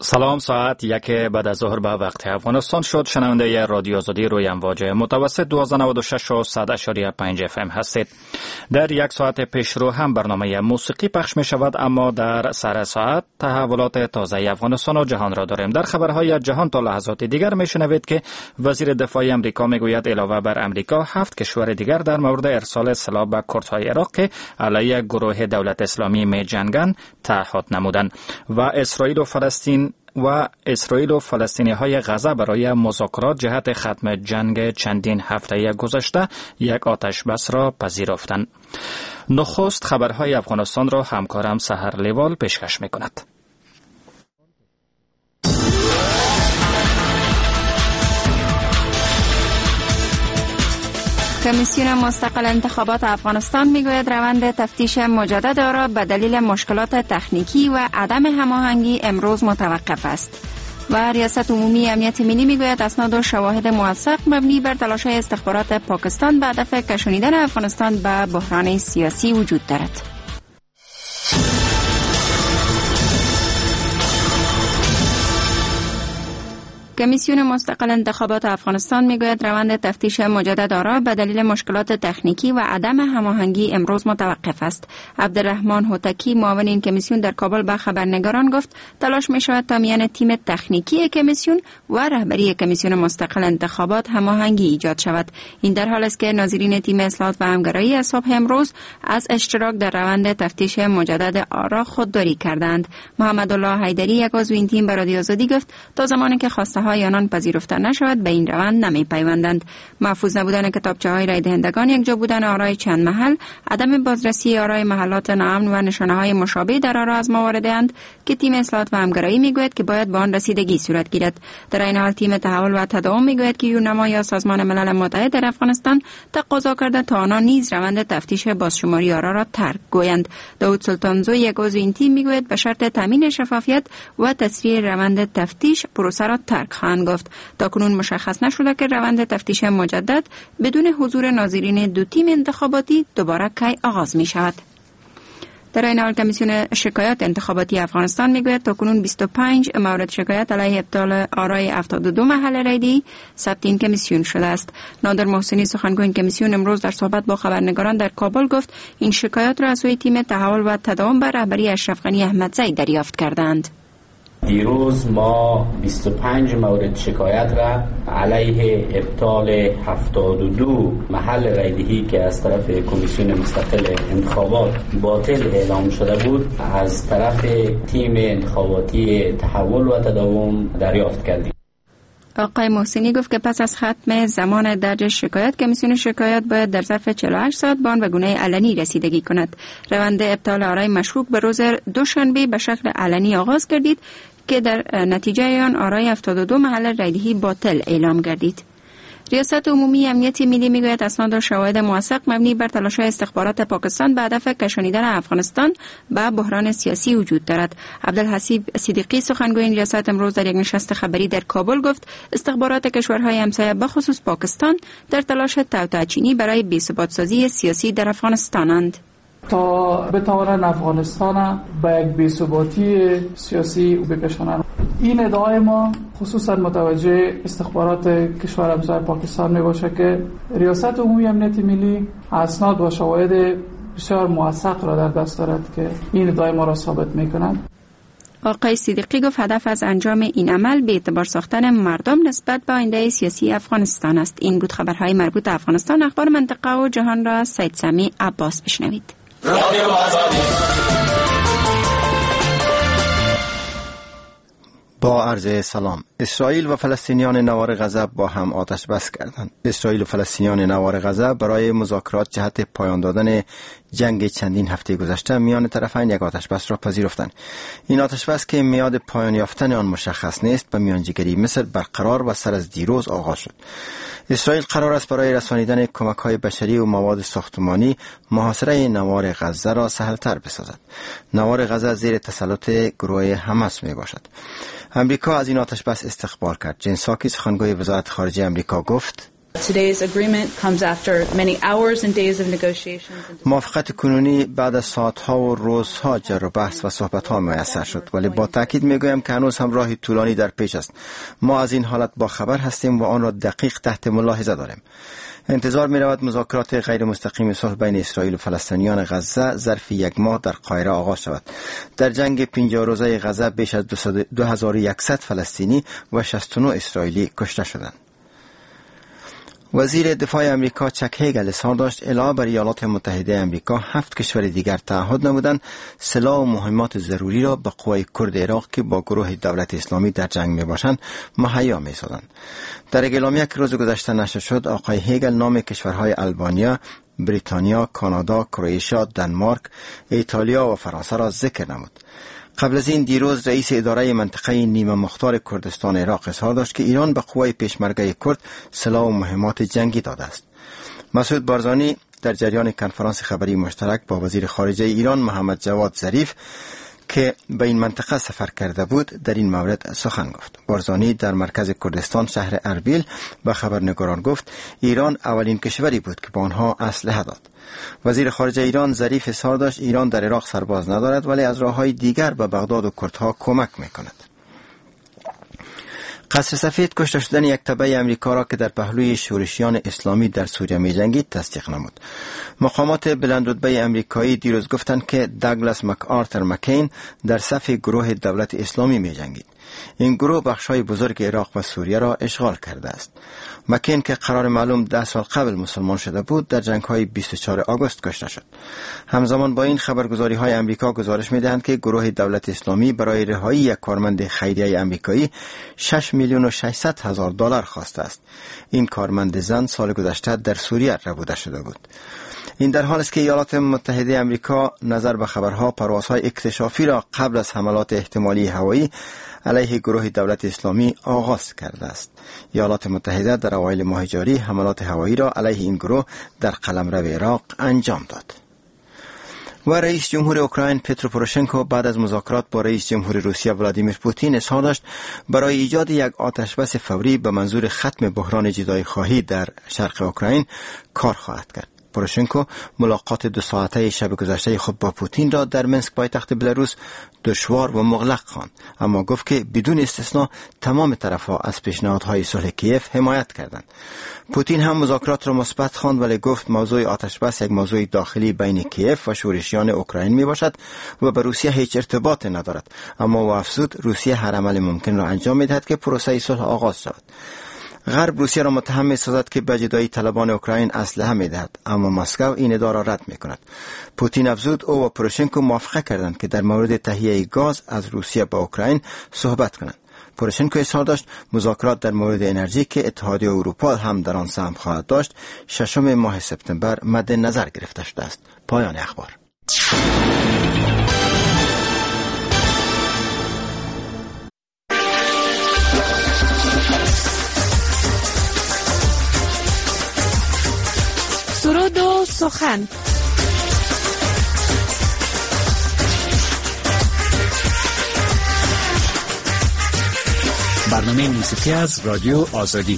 سلام، ساعت 1 بعد از ظهر به وقت افغانستان شد. شنونده رادیو آزادی روی امواج متوسط 1296 و 100.5 FM هستید. در یک ساعت پیشرو هم برنامه موسیقی پخش می شود، اما در سر ساعت تحولات تازه افغانستان و جهان را داریم. در خبرهای جهان تا لحظات دیگر می شنوید که وزیر دفاع امریکا می گوید علاوه بر امریکا 7 کشور دیگر در مورد ارسال سلاح به کردهای عراق که علیه گروه دولت اسلامی می جنگند تعهد نمودند. و اسرائیل و فلسطینی های غزه برای مذاکرات جهت ختم جنگ چندین هفته گذشته یک آتش بس را پذیرفتند. نخست خبرهای افغانستان را همکارم سحر لیوال پیشکش می کند. کمیسیون مستقل انتخابات افغانستان میگوید روند تفتیش مجدد آرا به دلیل مشکلات تکنیکی و عدم هماهنگی امروز متوقف است. و ریاست عمومی امنیت ملی میگوید اسناد و شواهد موثق مبنی بر تلاش‌های استخبارات پاکستان به هدف کشانیدن افغانستان به بحران سیاسی وجود دارد. کمیسیون مستقل انتخابات افغانستان میگوید روند تفتیش مجدد آرا به دلیل مشکلات تکنیکی و عدم هماهنگی امروز متوقف است. عبدالرحمن هوتکی معاون این کمیسیون در کابل به خبرنگاران گفت تلاش می شود تا میان تیم تکنیکی کمیسیون و رهبری کمیسیون مستقل انتخابات هماهنگی ایجاد شود. این در حال است که ناظرین تیم اصلاحات و همگرایی از صبح امروز از اشتراک در روند تفتیش مجدد آرا خودداری کردند. محمد الله حیدری یک عضو این تیم به رادیو آزادی گفت تا زمانی که خواسته های آنان پذیرفته نشود به این روند نمی پیوندند. محفوظ نبودن کتابچه های رای دهندگان، یک جا بودن آرای چند محل، عدم بازرسی آرای محلات ناامن و نشانه های مشابه در آرا از ما وارده‌اند که تیم اصلاحات و همگرایی میگوید که باید با آن رسیدگی صورت گیرد. در این حال تیم تحول و تداوم میگوید که یونما یا سازمان ملل متحد در افغانستان تقاضا کرده تا آنان نیز روند تفتیش بازشماری آرا را ترک گویند. داود سلطانزو یک عضو این تیم میگوید به شرط تامین شفافیت و تسریع روند تفتیش پروسه را ترک خواهند گفت. تاکنون مشخص نشده که روند تفتیش مجدد بدون حضور ناظرین دو تیم انتخاباتی دوباره کی آغاز می شود. در این حال کمیسیون شکایات انتخاباتی افغانستان میگوید تاکنون 25 مورد شکایت علیه ابطال آرای 72 محل رایدهی ثبت این کمیسیون شده است. نادر محسنی سخنگوی این کمیسیون امروز در صحبت با خبرنگاران در کابل گفت این شکایات را از سوی تیم تحول و تداوم به رهبری اشرف غنی احمدزی دریافت کردند. دیروز ما 25 مورد شکایت را علیه ابطال 72 محل رایدهی که از طرف کمیسیون مستقل انتخابات باطل اعلام شده بود از طرف تیم انتخاباتی تحول و تداوم دریافت کردیم. آقای محسنی گفت که پس از ختم زمان درج شکایت کمیسیون شکایات باید در ظرف 48 ساعت به آن به گونه علنی رسیدگی کند. روند ابطال آرای مشکوک به روز دوشنبه به شکل علنی آغاز گردید که در نتیجه آن آرای 72 محل رایدهی باطل اعلام گردید. ریاست عمومی امنیت ملی میگوید اسناد و شواهد موثق مبنی بر تلاش‌های استخبارات پاکستان به هدف کشانیدن افغانستان به بحران سیاسی وجود دارد. عبدالحسیب صدیقی سخنگوی این ریاست امروز در یک نشست خبری در کابل گفت استخبارات کشورهای همسایه به خصوص پاکستان در تلاش توطئه‌چینی برای بی‌ثبات‌سازی سیاسی در افغانستانند. تا بتوانند افغانستان به یک بی‌ثباتی سیاسی بکشانند. این ادعای ما خصوصا متوجه استخبارات کشور همسایه پاکستان می باشه که ریاست عمومی امنیت ملی اسناد و شواهد بسیار موثق را در دست دارد که این ادعای ما را ثابت می کنند. آقای صدیقی گفت هدف از انجام این عمل به اعتبار ساختن مردم نسبت به آینده سیاسی افغانستان است. این بود خبرهای مربوط به افغانستان. اخبار منطقه و جهان را سید سمی عباس بشنوید. با عرض سلام. اسرائیل و فلسطینیان نوار غزه با هم آتش بس کردند. اسرائیل و فلسطینیان نوار غزه برای مذاکرات جهت پایان دادن جنگ چندین هفته گذشته میان طرفین یک آتش بس را پذیرفتند. این آتش بس که میعاد پایان یافتن آن مشخص نیست به میانجیگری مصر برقرار و سر از دیروز آغاز شد. اسرائیل قرار است برای رسانیدن کمک‌های بشری و مواد ساختمانی محاصره نوار غزه را سهل‌تر بسازد. نوار غزه زیر تسلط گروه حماس می باشد. امریکا از این آتش بس استقبال کرد. جین ساکی سخنگوی وزارت خارجه امریکا گفت موافقت کنونی بعد از ساعت‌ها و روزها جر و بحث و صحبت‌ها میسر شد، ولی با تأکید میگویم که هنوز هم راهی طولانی در پیش است. ما از این حالت با خبر هستیم و آن را دقیق تحت ملاحظه داریم. انتظار می رود مذاکرات غیر مستقیم صلح بین اسرائیل و فلسطینیان غزه ظرف یک ماه در قاهره آغاز شود. در جنگ 50 روزه غزه بیش از 2100 فلسطینی و 69 اسرائیلی کشته شدند. وزیر دفاع امریکا چک هیگل اظهار داشت علاوه بر ایالات متحده امریکا 7 کشور دیگر تعهد نمودند سلاح و مهمات ضروری را به قوای کرد عراق که با گروه دولت اسلامی در جنگ می باشند مهیا می سازند. در اعلامیه که روز گذشته نشر شد، آقای هیگل نام کشورهای آلبانیا، بریتانیا، کانادا، کرواتیا، دانمارک، ایتالیا و فرانسه را ذکر نمود. قبل از این دیروز رئیس اداره منطقه نیمه مختار کردستان عراق اظهار داشت که ایران به قوای پیشمرگه کرد سلاح و مهمات جنگی داده است. مسعود بارزانی در جریان کنفرانس خبری مشترک با وزیر خارجه ایران محمد جواد ظریف که به این منطقه سفر کرده بود در این مورد سخن گفت. بارزانی در مرکز کردستان شهر اربیل به خبرنگاران گفت ایران اولین کشوری بود که به آنها اسلحه داد. وزیر خارجه ایران ظریف اظهار داشت ایران در عراق سرباز ندارد ولی از راه‌های دیگر به بغداد و کردها کمک می‌کند. قصر سفید کشته شدن یک تبع امریکا را که در پهلوی شورشیان اسلامی در سوریه می‌جنگید تصدیق نمود. مقامات بلندرتبه امریکایی دیروز گفتند که داگلاس مک‌آرتر مکین در صف گروه دولت اسلامی می‌جنگید. این گروه بخش‌های بزرگ عراق و سوریه را اشغال کرده است. مکین که قرار معلوم 10 سال قبل مسلمان شده بود در جنگ‌های 24 آگوست کشته شد. همزمان با این خبرگزاری‌های امریکا گزارش می‌دهند که گروه دولت اسلامی برای رهایی یک کارمند خیریه امریکایی 6,600,000 دلار خواسته است. این کارمند زن سال گذشته در سوریه ربوده شده بود. این در حالی است که ایالات متحده امریکا نظر به خبرها پروازهای اکتشافی را قبل از حملات احتمالی هوایی علیه گروه دولت اسلامی آغاز کرده است. ایالات متحده در اوایل ماه جاری حملات هوایی را علیه این گروه در قلمرو عراق انجام داد. و رئیس جمهور اوکراین پترو پوروشنکو بعد از مذاکرات با رئیس جمهور روسیه ولادیمیر پوتین اظهار داشت برای ایجاد یک آتشبس فوری به منظور ختم بحران جدایی خواهی در شرق اوکراین کار خواهد کرد. پوروشنکو ملاقات 2 ساعته شب گذشته خود با پوتین را در منسک پایتخت بلاروس دشوار و مغلق خواند، اما گفت که بدون استثنا تمام طرف‌ها از پیشنهادهای صلح کیف حمایت کردند. پوتین هم مذاکرات را مثبت خواند ولی گفت موضوع آتشبس یک موضوع داخلی بین کیف و شورشیان اوکراین می باشد و به روسیه هیچ ارتباط ندارد، اما و افزود روسیه هر عمل ممکن را انجام می‌دهد که پروسه صلح آغاز شود. غرب روسیه را متهم می‌سازد که به جدایی طلبان اوکراین اسلحه می‌دهد، اما مسکو این ادعا را رد می‌کند. پوتین افزود او و پوروشنکو موافقه کردند که در مورد تهیه گاز از روسیه به اوکراین صحبت کنند. پوروشنکو اظهار داشت مذاکرات در مورد انرژی که اتحادیه اروپا هم در آن سهم خواهد داشت 6 ماه سپتامبر مد نظر گرفته شده است. پایان اخبار. سرود و سخن. برنامه موسیقی از رادیو آزادی.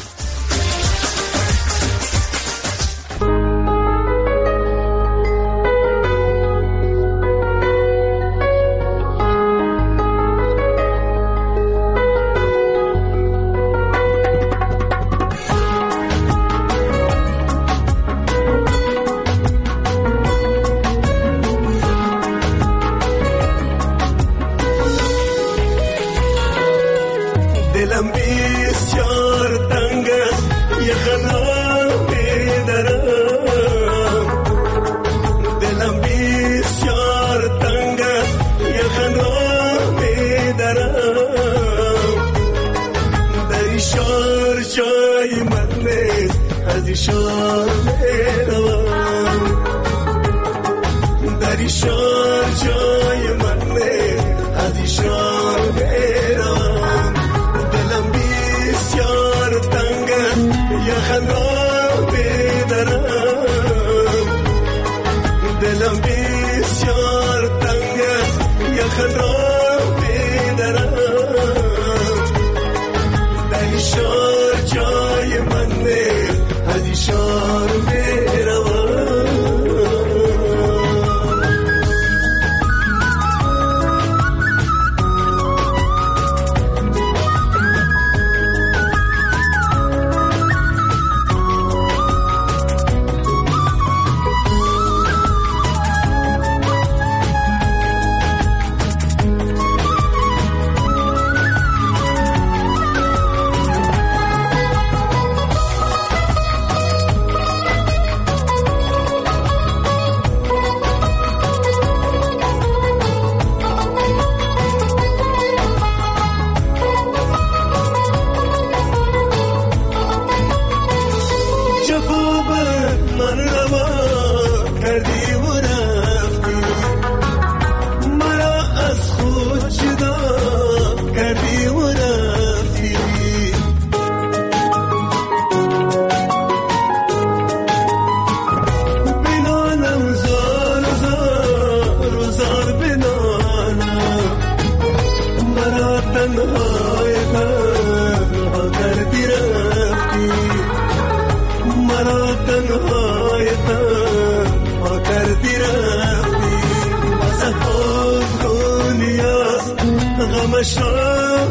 تنهای تنها کردی رفتی، مرا تنهای تنها کردی رفتی. سپاس دنیاست غمش را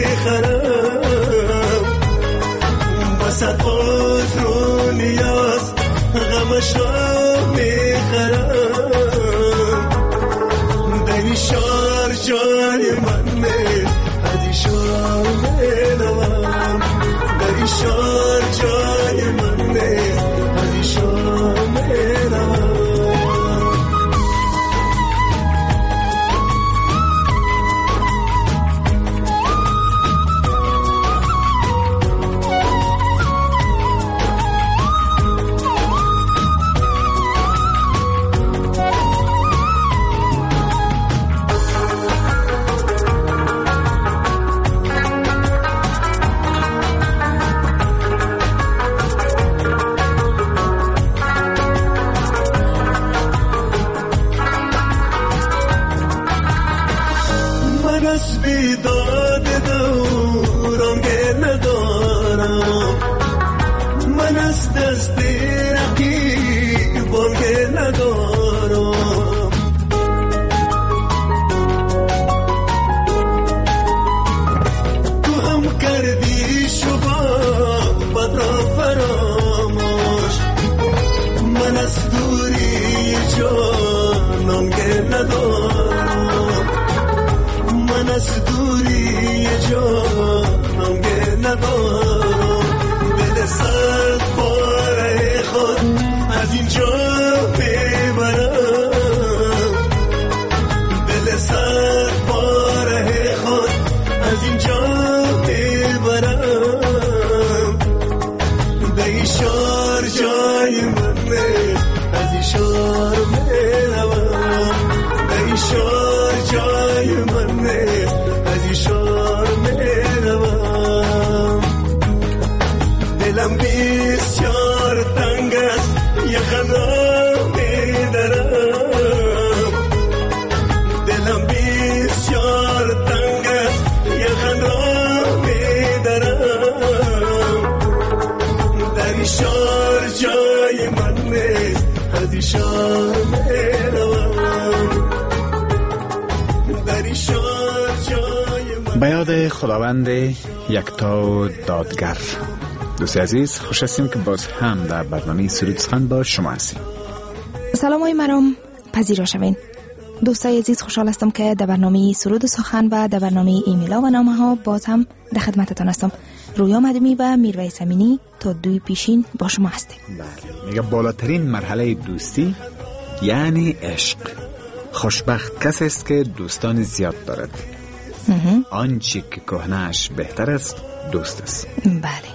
بخرم، سپاس دنیاست غمش را بخرم. دنی شار جای من از این شار بنوام، دنی شار جای من از این شار بنوام. به یاد خداوند یکتا و دادگر. دوست عزیز، خوش هستیم که باز هم در برنامه سرود سخن با شما هستیم. سلام های مرام پذیرا شوین. دوستای عزیز، خوشحال هستم که در برنامه سرود سخن و در برنامه ایمیلا و نامه ها باز هم در خدمتتان هستم. رویا مدمی و میرویس امینی تا دوی پیشین با شما هستیم. بله، میگه بالاترین مرحله دوستی یعنی عشق. خوشبخت کسی است که دوستان زیاد دارد. آنچه که کهنه‌اش بهتر است دوست است. بله.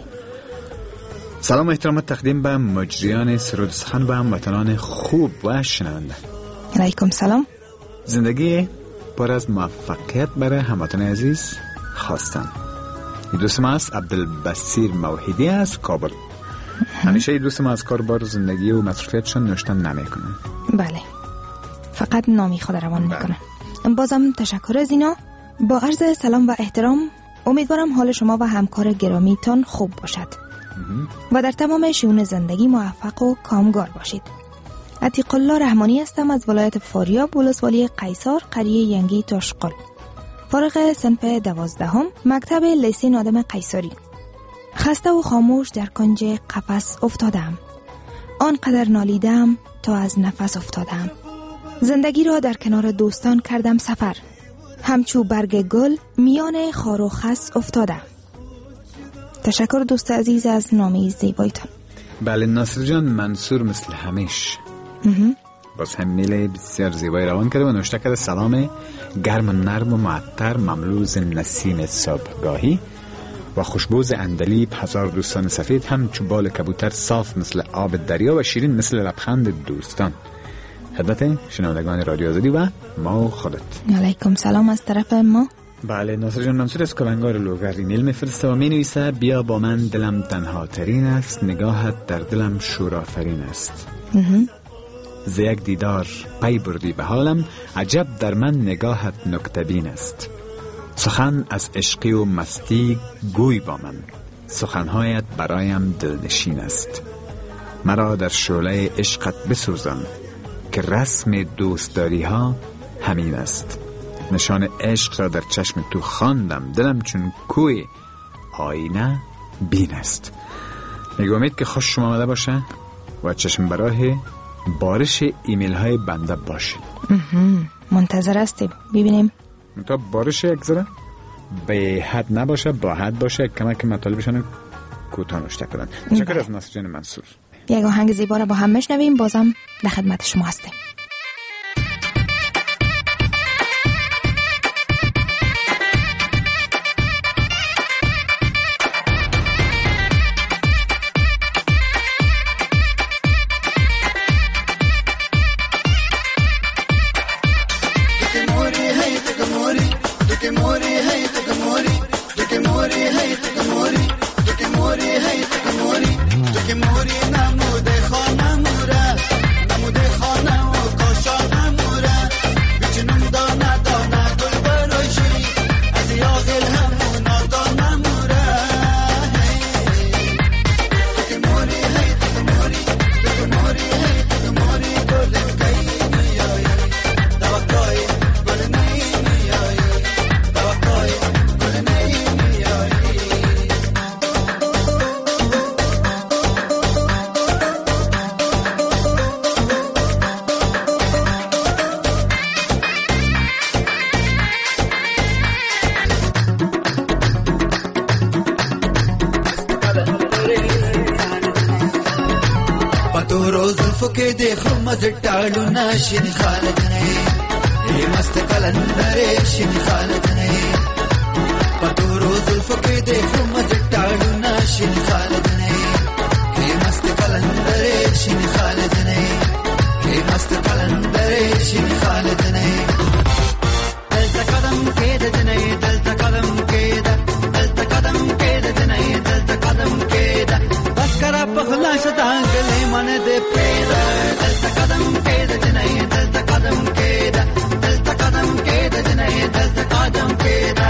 سلام و احترام تقدیم به مجریان سرود سخن و هموطنان خوب و شنونده. علیکم سلام. زندگی پر از موفقیت برای هموطن عزیز خواستن. دوست ما است عبدالبصیر موحدی از کابل. همیشه دوست ما از کاربار زندگی و مصروفیتشان نوشتن نمیکنن. بله، فقط نامی خود روان میکنن. بازم تشکر از اینا. با عرض سلام و احترام، امیدوارم حال شما و همکار گرامیتان خوب باشد و در تمام شئون زندگی موفق و کامگار باشید. عتیق الله رحمانی هستم از ولایت فاریاب، ولسوالی قیصر، قریه ینگی تاشقل. فارغ صنف 12 مکتب لیسه نادم قیصری. خسته و خاموش در کنج قفس افتادم. آنقدر نالیدم تا از نفس افتادم. زندگی را در کنار دوستان کردم سفر. همچو برگ گل میان خار و خس افتادم. تشکر دوست عزیز از نامه زیبایتان. بله ناصر جان منصور مثل همیش باز هم میله بسیار زیبایی روان کرده و نوشته کرده سلام گرم و نرم و معطر مملوز نسیم صبحگاهی و خوشبوز اندلیب هزار دوستان سفید همچو بال کبوتر صاف مثل آب دریا و شیرین مثل لبخند دوستان. خدمت شنوندگان رادیو آزادی و ما و خودت. علیکم سلام از طرف ما. بله ناصر جان منصور از کلنگار لوگر ایمیل میفرسته و مینویسه بیا با من دلم تنها ترین است، نگاهت در دلم شورآفرین است. ز یک دیدار پی بردی به حالم، عجب در من نگاهت نکته بین است. سخن از عشقی و مستی گوی با من، سخنهایت برایم دلنشین است. مرا در شعله عشقت بسوزان که رسم دوستداری ها همین است. نشان عشق را در چشم تو خواندم، دلم چون کوی آینه بین است. میگم امید که خوش شما آمده باشه و چشم براه بارش ایمیل های بنده باشه. منتظر هستیم ببینیم. تا بارش یک ذره به حد نباشه، با حد باشه، کمک مطالبشان کوتاه نوشته کنن. تشکر از ناصر جان منصور. یک آهنگ زیبا را با هم بشنویم، بازم در خدمت شما هستیم. के देखो मजटालू ना शिन खालत नहीं, ये मस्त कलंदरे शिन खालत नहीं। पतोरो जुल्फों के देखो मजटालू ना शिन खालत नहीं, ये मस्त कलंदरे शिन खालत नहीं, ये मस्त कलंदरे शिन खालत नहीं। दल तकदम के दज नहीं, दल तकदम के दा, दल तकदम के दज नहीं, दल तकदम के दा। बस करा पखला शतांग ले मन दे पेदा, दल तकदम के दज नहीं, दल तकदम के दा, दल तकदम के दज नहीं, दल तकदम के दा।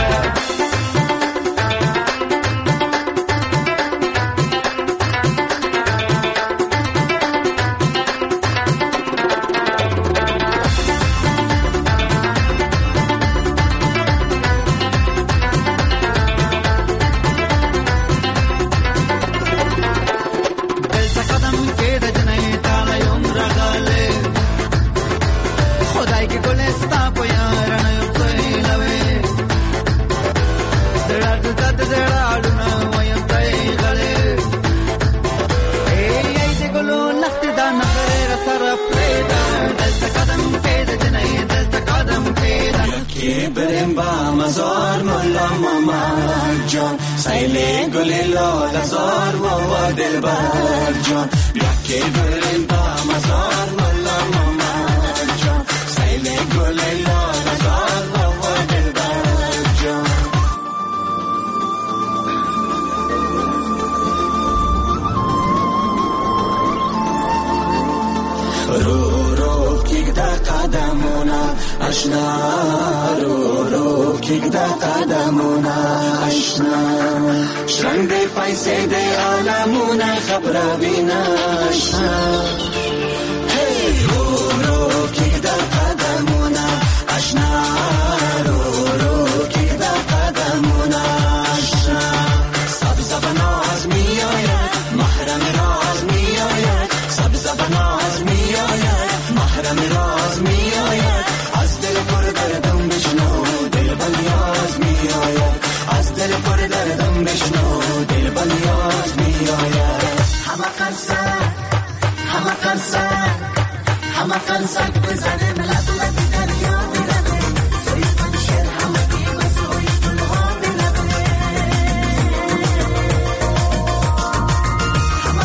مزار مولا ماما جان سایله گلی لالا زار ماما دلبر جان بیا که بریم با مزار مولا ماما جان سایله گلی لالا زار ماما دلبر جان. رو رو کیک دا قدمونا اشنا رو رو کیک دا قدمونا اشنا شرنگ دی پیسه دی عالمونا خبر بینا اشنا هی رو رو کیک دا قدمونا اشنا رو رو کیک دا قدمونا اشنا سبز بناز می آید محرم راز می آید سبز بناز می آید محرم راز می آید از دل پر دردم بشنو دل بلیاز می آید از دل پر دردم بشنو دل بلیاز می آید. همه قرصک بزنه ملت دریا میرنه سوی منشر همه دیمه سوی دلها میرنه. همه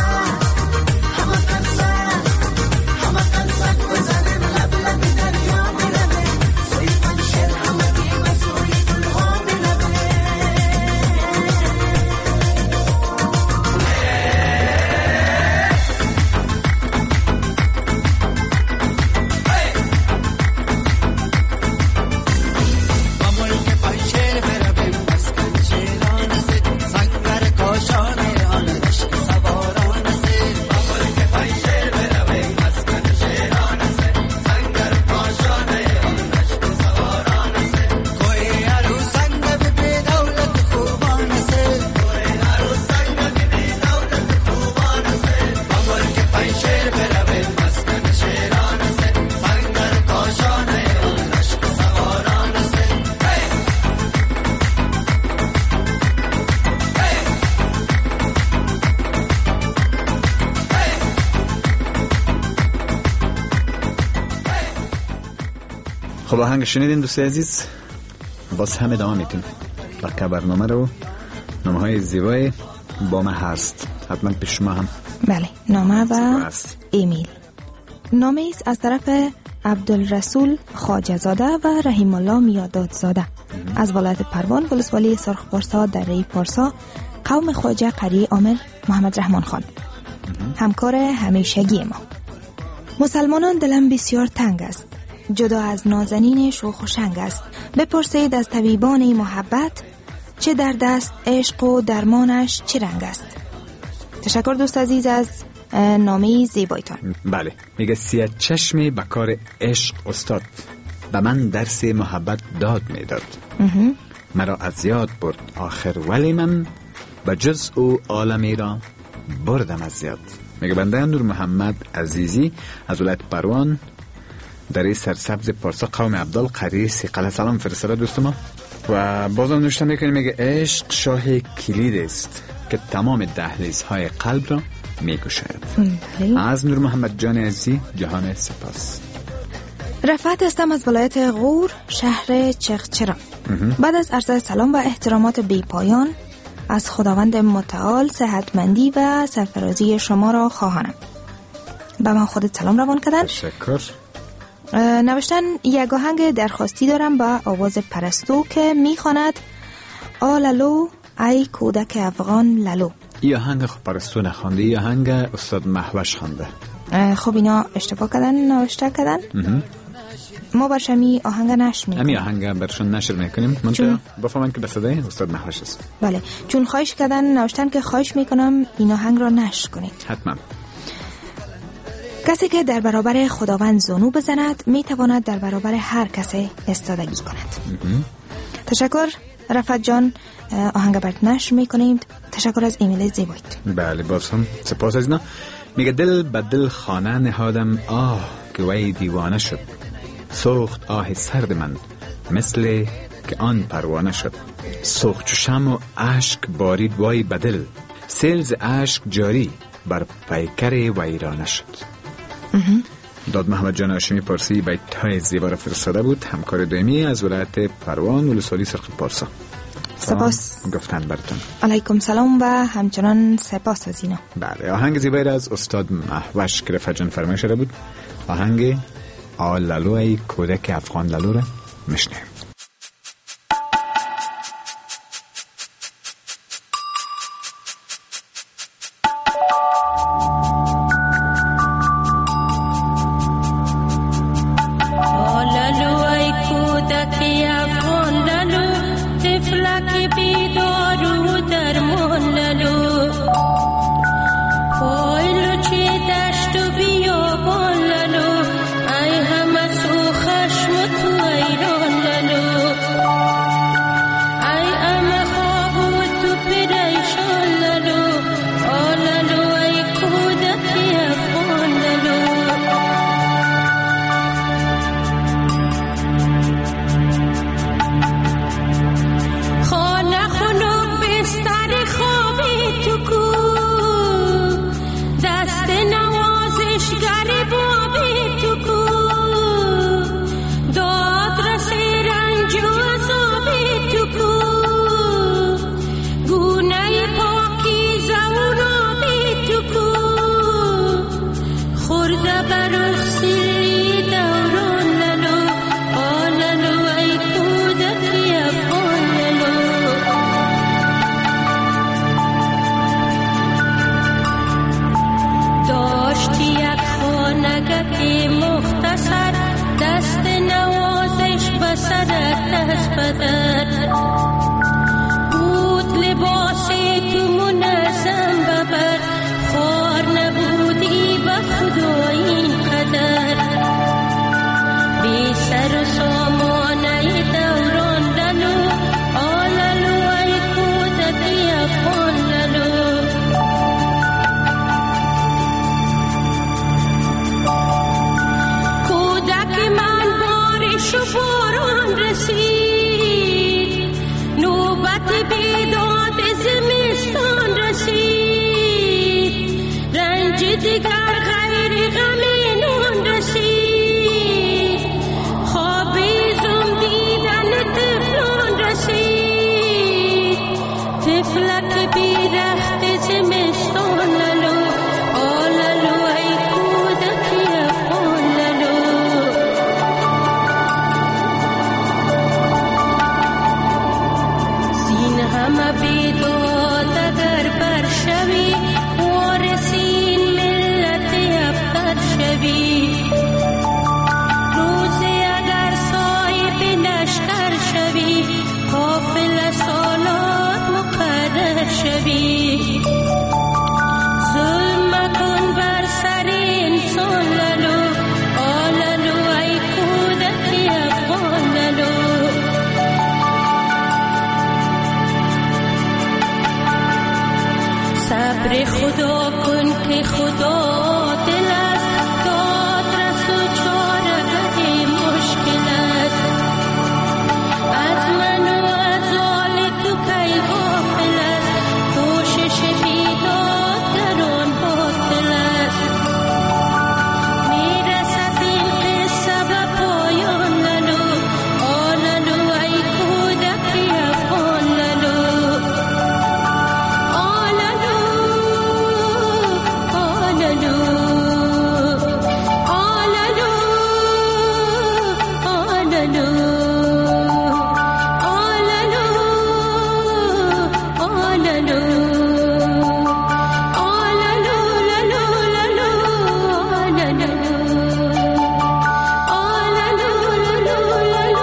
قرصک بزنه ملت دریا میرنه سوی منشر همه دیمه سوی دلها میرنه. خب آهنگ شنیدین دوست عزیز، باز هم ادامه میتونیم و برنامه رو نامه های زیبای با من هست، حتما پیش شما هم. بله، نامه و ایمیل. نامه ایست از طرف عبدالرسول خواجه‌زاده و رحیم الله میادادزاده از ولایت پروان، ولسوالی سرخ پارسا، دره پارسا، قوم خواجه قریه عامل محمد رحمان خان، همکار همیشگی ما. مسلمانان دلم بسیار تنگ است، جدا از نازنین شوخ و شنگ است. بپرسید از طبیبان محبت، چه در دست عشق و درمانش چه رنگ است. تشکر دوست عزیز از نامه زیبایتان. بله، میگه سیه چشمی به کار عشق استاد، به من درس محبت داد میداد. مرا از یاد برد آخر، ولی من به جز او عالمی را بردم از یاد. میگه بنده نور محمد عزیزی از ولایت پروان، در سرسبز پارسا، قوم عبدال قریه سیقل. سلام فرستاده دوست ما. و بازم نوشته میکنیم، میگه عشق شاه کلید است که تمام دهلیزهای قلب را میگشاید. از نور محمد جان عزیزی جهان سپاس. رفعت هستم از ولایت غور، شهر چغچران. بعد از عرض سلام و احترامات بی پایان از خداوند متعال صحتمندی و سرفرازی شما را خواهانم. به من خودت سلام روان کردن. تشکر. نوشتن یک آهنگ درخواستی دارم با آواز پرستو که میخواند آلالو ای کودک افغان لالو. این آهنگ خب پرستو نخوانده، این آهنگ استاد مهوش خوانده. خب اینا اشتباه کردن، نوشته کردن. ما برشمی آهنگ نشر میکنیم. امی آهنگ برشون نشر میکنیم. منطقه بفرمایید که بسده استاد مهوش است. بله، چون خواهش کردن، نوشتن که خواهش میکنم این آهنگ را نشر کنید. حتما. کسی که در برابر خداوند زانو بزند میتواند در برابر هر کسی استادگی کند. تشکر رفعت جان، آهنگ برات نشر میکنیم. تشکر از ایمیل زیبایت. بله، باز هم سپاس از اینا. میگه دل به دل خانه نهادم، آه که وی دیوانه شد. سوخت آه سرد من مثل که آن پروانه شد. سوخت چو شمع و اشک بارید وی بدل، سیلز اشک جاری بر پیکر ویرانه شد. داد محمد جان هاشمی پارسی بیت های زیبا را فرستاده بود، همکار دائمی از ولایت پروان ولسوالی سرخ پارسا. سپاس گفتن براتون. علیکم سلام و همچنان سپاس از اینا. بله، آهنگ زیبایی را از استاد مهوش که رفعت جان فرمایش شده بود، آهنگ آل لالو ای کودک افغان لالو را میشنویم. دیگر غیر غم نون رسید، خوابی فلک بیرخت زمستان لالو آلالو ای کودکی افغان لالو سین همه بیداد اگر برشوی وارسین ملت ابتر شوی روزی اگر صاحب لشکر شوی قافل سالات مقرر شوی ظلم مکن بر سر انسان لالو آلالو ای کودکی افغان لالو صبر خدا کن که خدا دل است داد رس و چاره‌گه مشکل است از من و از آل تو کی غافل است کوشش بیداد در آن باطل است میرسد این قصه به پایان لالو آلالو ای کودکی افغان لالو آلالو آلالو آلالو آلالو آلالو آلالو آلالو لالو لالو آلالو آلالو لالو لالو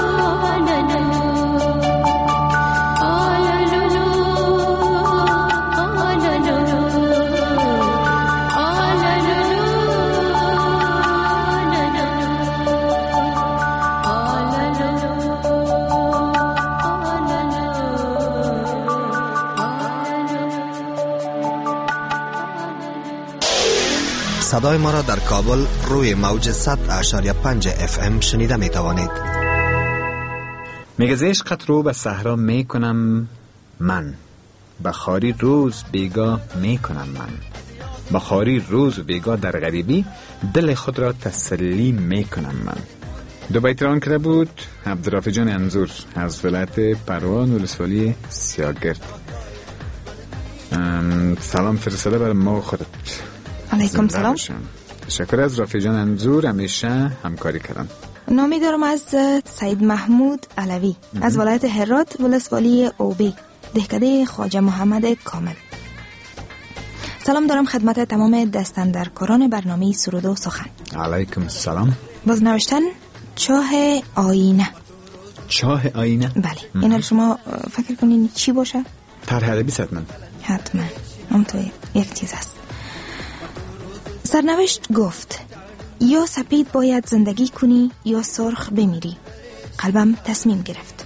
صدای ما را در کابل روی موج 100.5 FM شنیده می توانید. میگه عشقت رو به صحرا میکنم من، بخاری روز بیگاه میکنم من، بخاری روز بیگاه در غریبی دل خود را تسلی میکنم من. دو بیت ران کرده بود عبدالرافع جان انزور از ولایت پروان ولسوالی سیاگرد. سلام فرستاده برای ما و خودت. علیکم سلام. شکر از رافع جان انزور، همیشه همکاری کردن. نامی دارم از سید محمود علوی از ولایت هرات ولسوالی اوبی دهکده خواجه محمد کامل. سلام دارم خدمت تمام دستاندرکاران برنامه سرود و سخن. علیکم السلام. باز نوشتن چاه آینه. چاه آینه؟ بله. اینا شما فکر کنین چی باشه؟ طرح ادبی حتما. حتما. اون تو یک چیز است. سرنوشت گفت یا سپید باید زندگی کنی یا سرخ بمیری. قلبم تصمیم گرفت.